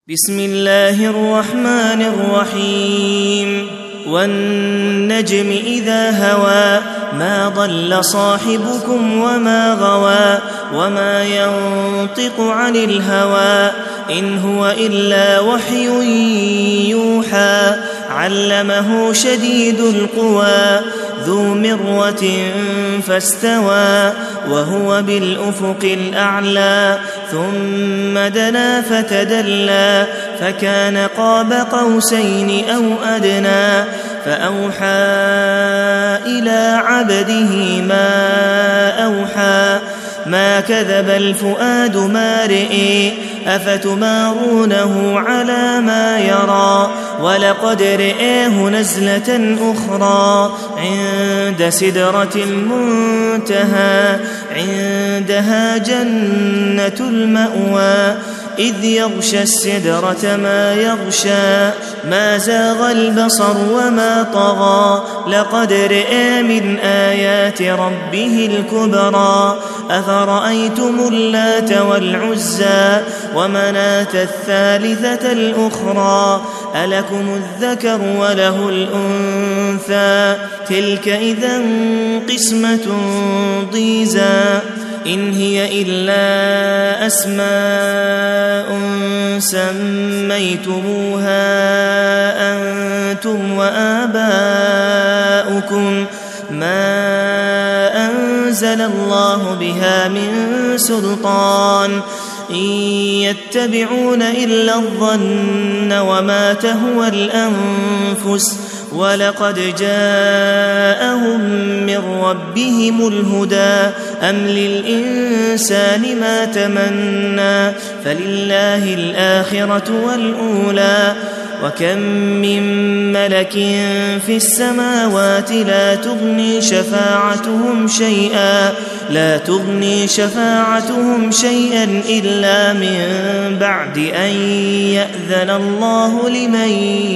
بسم الله الرحمن الرحيم والنجم إذا هوى ما ضل صاحبكم وما غوى وما ينطق عن الهوى إن هو إلا وحي يوحى علمه شديد القوى ذو مرة فاستوى وهو بالأفق الأعلى ثم دنا فتدلى فكان قاب قوسين أو أدنى فأوحى إلى عبده ما أوحى ما كذب الفؤاد ما رئي أفتمارونه على ما يرى ولقد رئيه نزلة أخرى عند سدرة المنتهى عندها جنة المأوى إذ يغشى السدرة ما يغشى ما زاغ البصر وما طغى لقد رئي من آيات ربه الكبرى أفرأيتم اللات والعزى ومناة الثالثة الأخرى ألكم الذكر وله الأنثى تلك إذا قسمة ضيزى إن هي إلا أسماء سميتموها أنتم وآباؤكم ما أنزل الله بها من سلطان إن يتبعون إلا الظن وما تهوى الأنفس ولقد جاءهم من ربهم الهدى أم للإنسان ما تمنى فلله الآخرة والأولى وكم من ملك في السماوات لا تغني شفاعتهم شيئا إلا من بعد أن يأذن الله لمن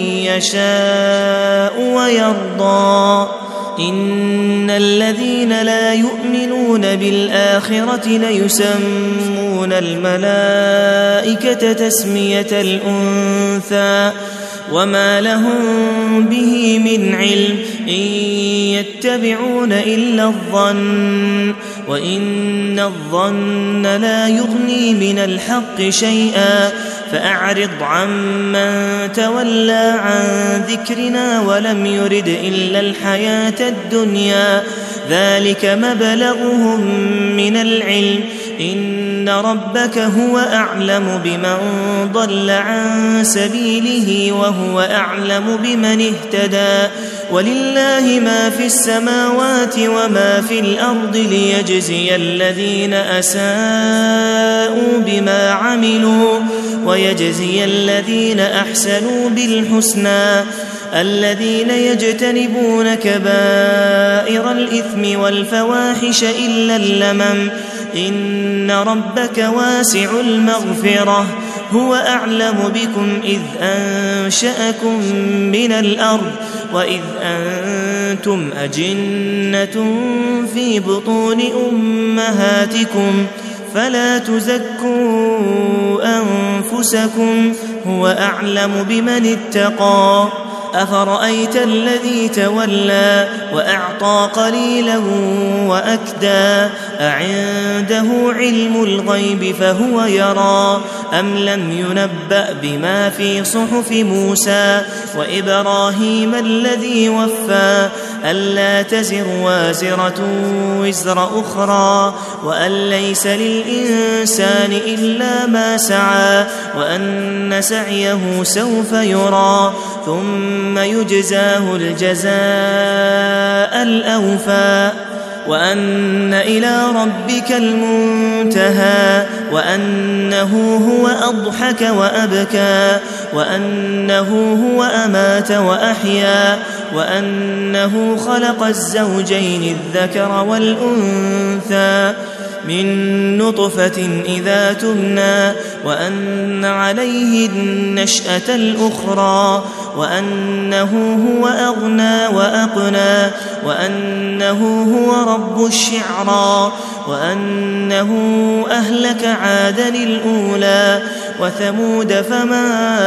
يشاء ويرضى إن الذين لا يؤمنون بالآخرة ليسمون الملائكة تسمية الأنثى وما لهم به من علم إن يتبعون إلا الظن وإن الظن لا يغني من الحق شيئا فأعرض عمن تولى عن ذكرنا ولم يرد إلا الحياة الدنيا ذلك مبلغهم من العلم إن ربك هو أعلم بمن ضل عن سبيله وهو أعلم بمن اهتدى ولله ما في السماوات وما في الأرض ليجزي الذين أساءوا بما عملوا ويجزي الذين أحسنوا بالحسنى الذين يجتنبون كبائر الإثم والفواحش إلا اللمم إن ربك واسع المغفرة هو أعلم بكم إذ أنشأكم من الأرض وإذ أنتم أجنة في بطون أمهاتكم فلا تزكوا أنفسكم هو أعلم بمن اتقى أفرأيت الذي تولى وأعطى قليلا وأكدى أعنده علم الغيب فهو يرى أم لم ينبأ بما في صحف موسى وإبراهيم الذي وفى ألا تزر وازرة وزر أخرى وأن ليس للإنسان إلا ما سعى وأن سعيه سوف يرى ثم يجزاه الجزاء الأوفى وأن إلى ربك المنتهى وأنه هو أضحك وأبكى وأنه هو أمات وأحيا وأنه خلق الزوجين الذكر والأنثى من نطفة إذا تمنى وأن عليه النشأة الأخرى وأنه هو أغنى وأقنى وأنه هو رب الشعرى وأنه أهلك عادا الأولى وثمود فما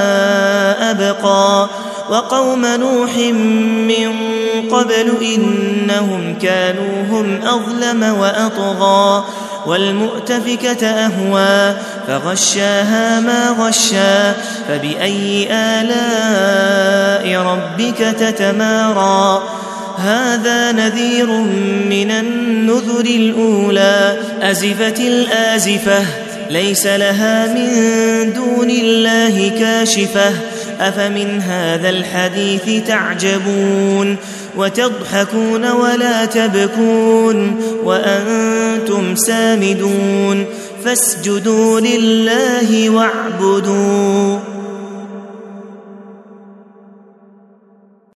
أبقى وقوم نوح من قبل إنهم كانوا هم أظلم وأطغى والمؤتفكة أهوى فغشاها ما غشى فبأي آلاء ربك تتمارى هذا نذير من النذر الأولى أزفت الآزفة ليس لها من دون الله كاشفة أفمن هذا الحديث تعجبون وتضحكون ولا تبكون وأنتم سامدون فاسجدوا لله واعبدوا